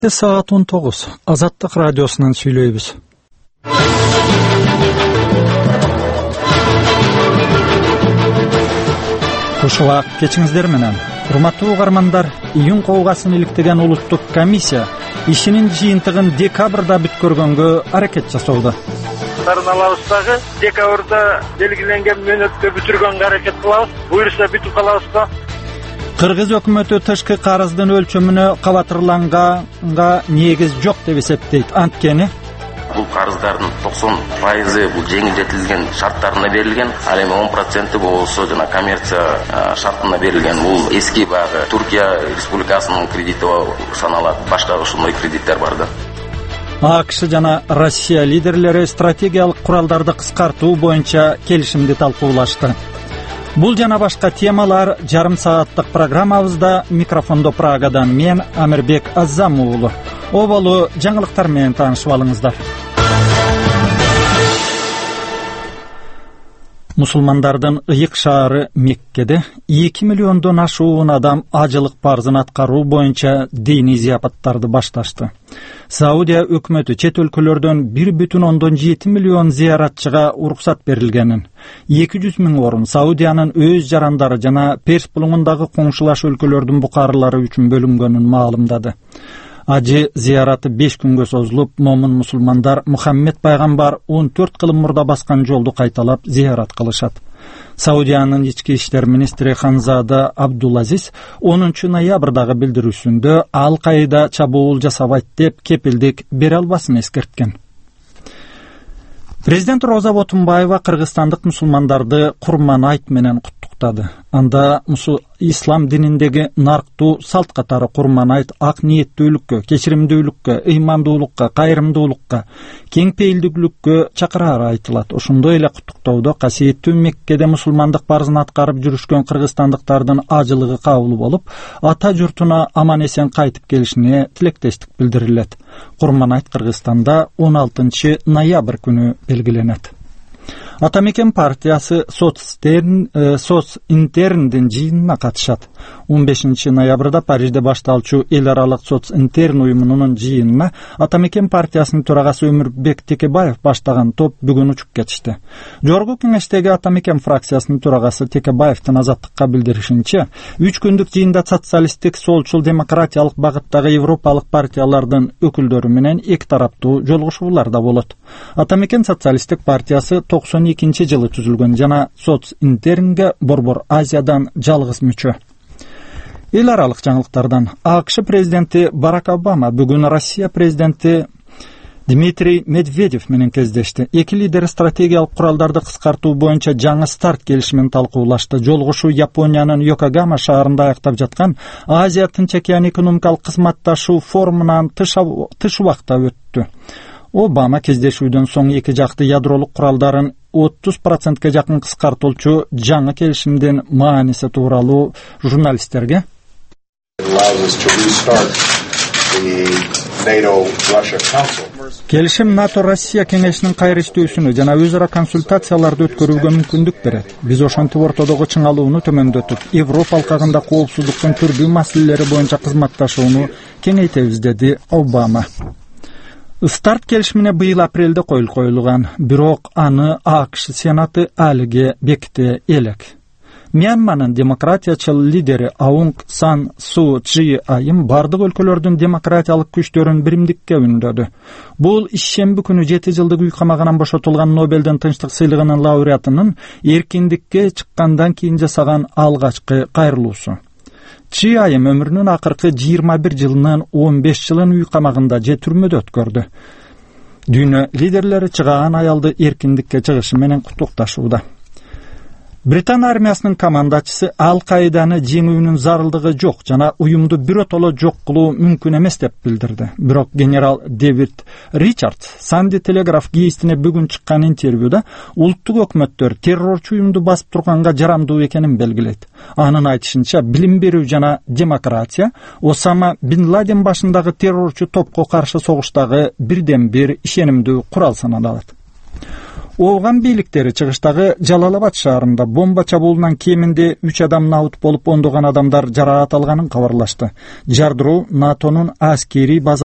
Саат 19. Азаттык радиосунан сүйлөйбүз. Ушула кечиңиздер менен. Урматтуу угармандар, июнь коогасын иликтеген улуттук комиссия ишинин жыйынтыгын декабрда бүткөргөнгө аракет жасоодо. Алабыз дагы декабрда белгиленген мөөнөттө бүтүргөнгө аракет кылабыз. Буюрса бүтүп калабыз. Кыргыз өкмөтү тышкы карыздын өлчөмүнө кабатырланганга негиз жок деп эсептейт. Анткени бул карыздардын 90% бул жеңилдетилген шарттарына берилген, ал эми 10% болсо жана коммерция шартына берилген. Бул эски баягы Туркия республикасынын кредити саналат. Башка ошондой кредиттер бар да. АКШ жана Россия лидерлери стратегиялык куралдарды кыскартуу боюнча келишимди талкуулашты. Бул жана башка темалар жарым сааттык программабызда. Микрофондо Прагадан мен Амирбек Аззам уулу. Оболу жаңылыктар менен таанышып алыңыздар. Мусулмандардын ыйык шаары Меккеде 2 миллиондон ашуун адам ажылык парзын аткаруу боюнча диний зияпаттарды башташты. Саудия өкмөтү чет өлкөлөрдөн 1,7 миллион зияратчыга уруксат берилгенин, 200 миң орун Саудиянын өз жарандары жана Перс булуңундагы коңшулаш өлкөлөрдүн букарылары үчүн бөлүнгөнүн маалымдады. Ажы зияраты 5 күнгө созулуп, момун мусулмандар Мухаммед пайгамбар 14 кылым мурда баскан жолду кайталап зиярат кылышат. Саудиянын ички иштер министри Ханзада Абдулазиз 10 ноябрдагы билдирүүсүндө Ал-Каида чабуул жасабайт деп кепилдик бере албасын эскерткен. Президент Роза Ботунбаева кыргызстандык мусулмандарды Курман айт менен куттуктады. Анда ислам дининдеги нарктуу салт катары Курман айт ак ниеттүүлүккө, кечиримдүүлүккө, ыймандуулукка, кайрымдуулукка, кең пейилдүүлүккө чакырары айтылат. Ошондой эле куттуктоодо касиеттүү Меккеде мусулмандык парзын аткарып жүрүшкөн кыргызстандыктардын ажылыгы кабыл болуп, ата журтуна аман эсен кайтып келишине тилектештик билдирилет. Курман айт Кыргызстанда 16 ноябрь күнү белгиленет. Атамекен партиясы социнтерндин жыйынына катышат. 15 ноябрда Парижде башталчу эл аралык социнтерн уюмунун жыйынына Атамекен партиясынын төрагасы Өмүрбек Текебаев баштаган топ бүгүн учуп кетишти. Жогорку кеңештеги Атамекен фракциясынын төрагасы Текебаевдин Азаттыкка билдиришинче, 3 күндүк жыйында социалисттик, солчул, демократиялык багыттагы европалык партиялардын өкүлдөрү менен эки тараптуу жолугушуулар да болот. Атамекен социалисттик партиясы 92 жылы түзүлгөн жана социнтернге Борбор Азиядан жалгыз мүчө. Эл аралык жаңылыктардан АКШ президенти Барак Обама бүгүн Россия президенти Дмитрий Медведев менен кездешти. Эки лидер стратегиялык куралдарды кыскартуу боюнча жаңы старт келишимин талкуулашты. Жолугушуу Япониянын Йокогама шаарында аяктап жаткан Азия Тынч океан экономикалык кызматташуу форумунан тыш убакта өттү. Обама кездешүүдөн соң эки жакты ядролук куралдарын 30%ке жакын кыскартуучу жаңы келишимдин мааниси тууралуу журналисттерге келишим НАТО-Россия кеңешинин кайрыштүүсүнү жана өз ара консультацияларды өткөрүүгө мүмкүндүк берет. Биз ошентип ортодогу чыңалууну төмөндөтүп, Европа алкагында коопсуздуктун түрдүү маселелери боюнча кызматташууну кеңейтебиз, деди Обама. Старт келишимине быйыл апрелде коюлган, бирок аны АКШ Сенаты алиге беките элек. Мьянманын демократиячыл лидери Аунг Сан Суу Чжи айым бардык өлкөлөрдүн демократиялык күчтөрүн биримдикке үндөдү. Бул ишемби күнү 7 жылдык үй камагынан бошотулган Нобелдин тынчтык сыйлыгынын лауреатынын эркиндикке чыккандан кийин жасаган алгачкы кайрылуусу. Чжи айым өмүрүнүн акыркы 21 жылынын 15 жылын үй камагында же түрмөдө өткөрдү. Дүйнө лидерлери чыган аялды эркиндикке чыгышы менен куттукташууда. Британ армиясынын командачысы Ал-Каиданы жеңүүнүн зарылдыгы жок жана уюмду биротоло жок кылуу мүмкүн эмес деп билдирди. Бирок генерал Дэвид Ричардс Санди Телеграф гезитине бүгүн чыккан интервьюда улуттук өкмөттөр террорчу уюмду басып турганга жарамдуу экенин белгилейт. Анын айтышынча, билим берүү жана демократия Осама Бин Ладен башындагы террорчу топко каршы согуштагы бирден бир ишенимдүү курал саналат. Ооган бийликтери чыгыштагы Жалалабад шаарында бомба чабуулунан кеминде 3 адам наут болуп, ондогон адамдар жараат алганын кабарлашты. Жардыруу НАТОнун аскерий база